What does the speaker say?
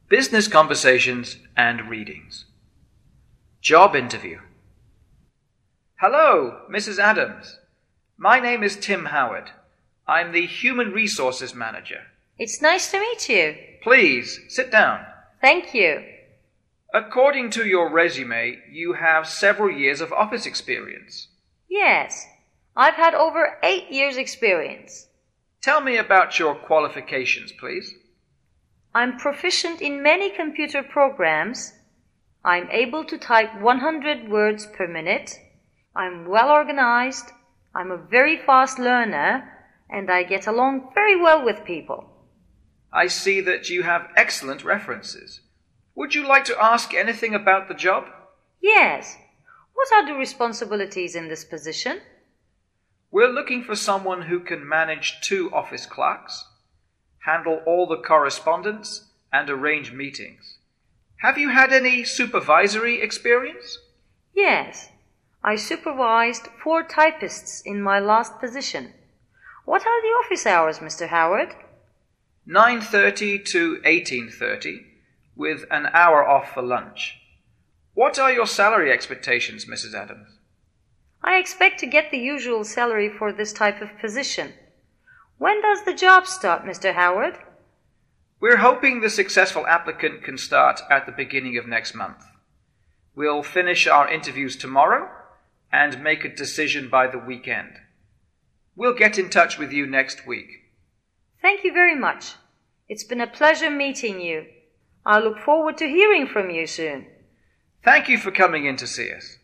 business conversations and readings. Job interview. Hello, Mrs. Adams. My name is Tim Howard. I'm the Human Resources Manager. It's nice to meet you. Please, sit down. Thank you. According to your resume, you have several years of office experience. Yes, I've had over 8 years' experience. Tell me about your qualifications, please. I'm proficient in many computer programs. I'm able to type 100 words per minute. I'm well organized. I'm a very fast learner, and I get along very well with people. I see that you have excellent references. Would you like to ask anything about the job? Yes. What are the responsibilities in this position? We're looking for someone who can manage 2 office clerks, handle all the correspondence, and arrange meetings. Have you had any supervisory experience? Yes. I supervised 4 typists in my last position. What are the office hours, Mr. Howard? 9:30 to 18:30, with an hour off for lunch. What are your salary expectations, Mrs. Adams? I expect to get the usual salary for this type of position. When does the job start, Mr. Howard? We're hoping the successful applicant can start at the beginning of next month. We'll finish our interviews tomorrow and make a decision by the weekend. We'll get in touch with you next week. Thank you very much. It's been a pleasure meeting you. I look forward to hearing from you soon. Thank you for coming in to see us.